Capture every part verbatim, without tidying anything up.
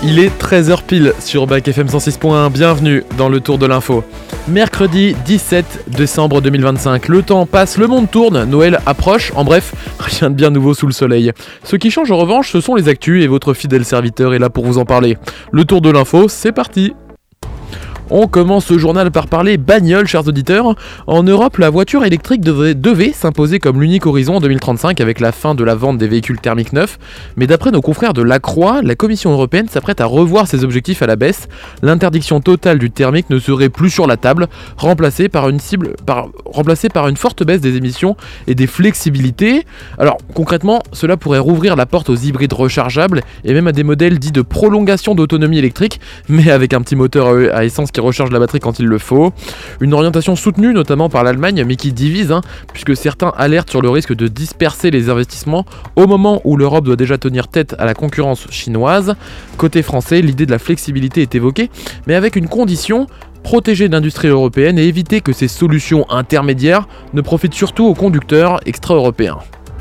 Il est treize heures pile sur Bac F M cent six point un, bienvenue dans le Tour de l'Info. Mercredi dix-sept décembre deux mille vingt-cinq, le temps passe, le monde tourne, Noël approche, en bref, rien de bien nouveau sous le soleil. Ce qui change en revanche, ce sont les actus et votre fidèle serviteur est là pour vous en parler. Le Tour de l'Info, c'est parti. On commence ce journal par parler bagnole, chers auditeurs. En Europe, la voiture électrique devait, devait s'imposer comme l'unique horizon en deux mille trente-cinq avec la fin de la vente des véhicules thermiques neufs. Mais d'après nos confrères de La Croix, la Commission européenne s'apprête à revoir ses objectifs à la baisse. L'interdiction totale du thermique ne serait plus sur la table, remplacée par une cible, par, remplacée par une forte baisse des émissions et des flexibilités. Alors concrètement, cela pourrait rouvrir la porte aux hybrides rechargeables et même à des modèles dits de prolongation d'autonomie électrique, mais avec un petit moteur à essence qui recharge la batterie quand il le faut. Une orientation soutenue notamment par l'Allemagne, mais qui divise, hein, puisque certains alertent sur le risque de disperser les investissements au moment où l'Europe doit déjà tenir tête à la concurrence chinoise. Côté français, l'idée de la flexibilité est évoquée, mais avec une condition: protéger l'industrie européenne et éviter que ces solutions intermédiaires ne profitent surtout aux conducteurs extra-européens.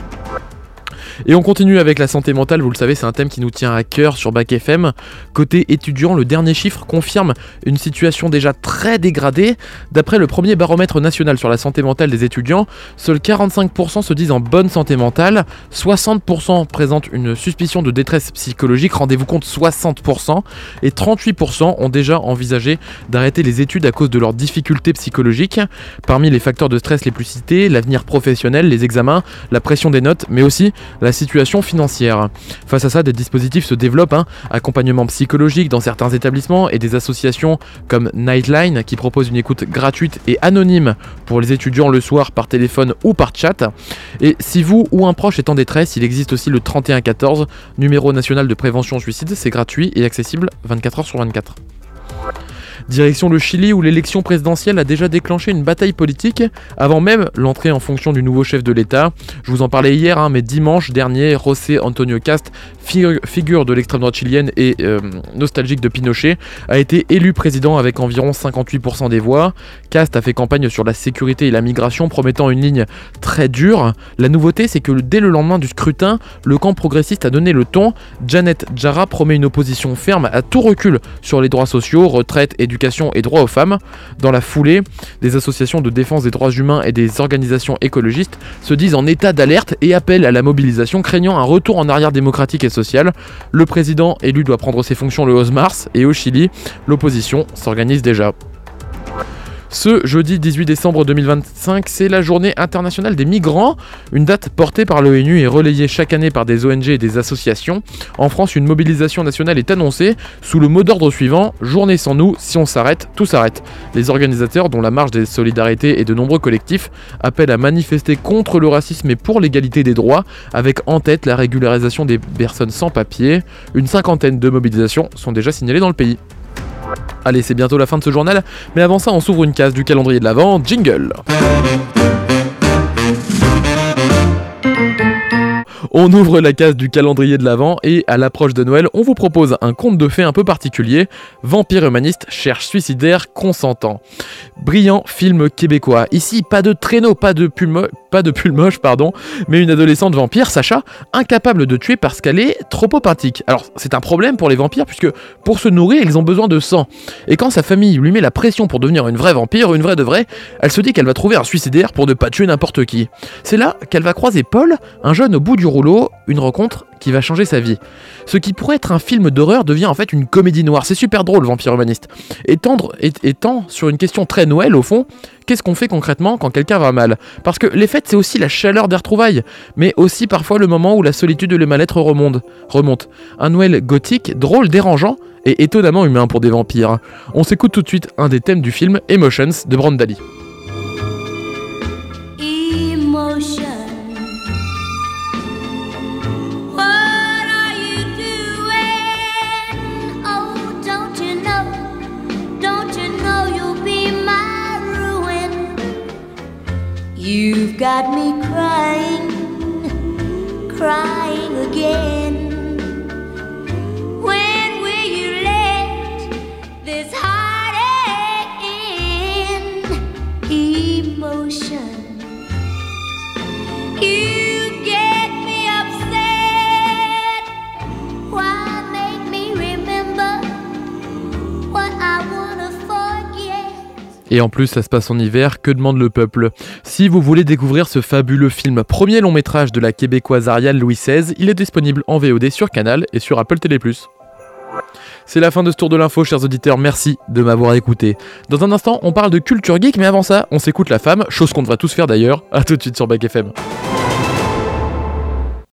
Et on continue avec la santé mentale, vous le savez, c'est un thème qui nous tient à cœur sur Bac F M. Côté étudiant, le dernier chiffre confirme une situation déjà très dégradée. D'après le premier baromètre national sur la santé mentale des étudiants, seuls quarante-cinq pour cent se disent en bonne santé mentale, soixante pour cent présentent une suspicion de détresse psychologique, rendez-vous compte, soixante pour cent, et trente-huit pour cent ont déjà envisagé d'arrêter les études à cause de leurs difficultés psychologiques. Parmi les facteurs de stress les plus cités, l'avenir professionnel, les examens, la pression des notes, mais aussi la situation financière. Face à ça, des dispositifs se développent, hein, accompagnement psychologique dans certains établissements et des associations comme Nightline qui proposent une écoute gratuite et anonyme pour les étudiants le soir par téléphone ou par chat. Et si vous ou un proche est en détresse, il existe aussi le trente et un quatorze, numéro national de prévention suicide, c'est gratuit et accessible vingt-quatre heures sur vingt-quatre. Direction le Chili où l'élection présidentielle a déjà déclenché une bataille politique avant même l'entrée en fonction du nouveau chef de l'État. Je vous en parlais hier, hein, mais dimanche dernier, José Antonio Kast, figure de l'extrême droite chilienne et euh, nostalgique de Pinochet, a été élu président avec environ cinquante-huit pour cent des voix. Kast a fait campagne sur la sécurité et la migration, promettant une ligne très dure. La nouveauté, c'est que dès le lendemain du scrutin, le camp progressiste a donné le ton. Janet Jara promet une opposition ferme à tout recul sur les droits sociaux, retraite, éducation et droits aux femmes. Dans la foulée, des associations de défense des droits humains et des organisations écologistes se disent en état d'alerte et appellent à la mobilisation, craignant un retour en arrière démocratique et social. Le président élu doit prendre ses fonctions le onze mars et au Chili, l'opposition s'organise déjà. Ce jeudi dix-huit décembre deux mille vingt-cinq, c'est la journée internationale des migrants, une date portée par l'ONU et relayée chaque année par des O N G et des associations. En France, une mobilisation nationale est annoncée sous le mot d'ordre suivant: journée sans nous, si on s'arrête, tout s'arrête. Les organisateurs, dont la Marche des Solidarités et de nombreux collectifs, appellent à manifester contre le racisme et pour l'égalité des droits, avec en tête la régularisation des personnes sans papier. Une cinquantaine de mobilisations sont déjà signalées dans le pays. Allez, c'est bientôt la fin de ce journal, mais avant ça, on s'ouvre une case du calendrier de l'Avent. Jingle! On ouvre la case du calendrier de l'Avent et à l'approche de Noël, on vous propose un conte de fées un peu particulier. Vampire humaniste cherche suicidaire consentant. Brillant film québécois. Ici, pas de traîneau, pas de pull, mo- pas de pull moche, pardon, mais une adolescente vampire, Sacha, incapable de tuer parce qu'elle est trop empathique. Alors, c'est un problème pour les vampires puisque pour se nourrir, ils ont besoin de sang. Et quand sa famille lui met la pression pour devenir une vraie vampire, une vraie de vraie, elle se dit qu'elle va trouver un suicidaire pour ne pas tuer n'importe qui. C'est là qu'elle va croiser Paul, un jeune au bout du rouleau, une rencontre qui va changer sa vie. Ce qui pourrait être un film d'horreur devient en fait une comédie noire. C'est super drôle, Vampire humaniste. Étant, étant sur une question très Noël au fond, qu'est-ce qu'on fait concrètement quand quelqu'un va mal? Parce que les fêtes, c'est aussi la chaleur des retrouvailles, mais aussi parfois le moment où la solitude et le mal-être remontent. remontent. Un Noël gothique, drôle, dérangeant et étonnamment humain pour des vampires. On s'écoute tout de suite un des thèmes du film, Emotions, de Brandali. Emotion. You've got me crying, crying again. When will you let this heartache end? Emotion. You get me upset. Why make me remember Et en plus, ça se passe en hiver, que demande le peuple? Si vous voulez découvrir ce fabuleux film, premier long métrage de la québécoise Ariane Louis seize, il est disponible en V O D sur Canal et sur Apple Télé plus. C'est la fin de ce tour de l'info, chers auditeurs, merci de m'avoir écouté. Dans un instant, on parle de culture geek, mais avant ça, on s'écoute la femme, chose qu'on devrait tous faire d'ailleurs. A tout de suite sur Back F M.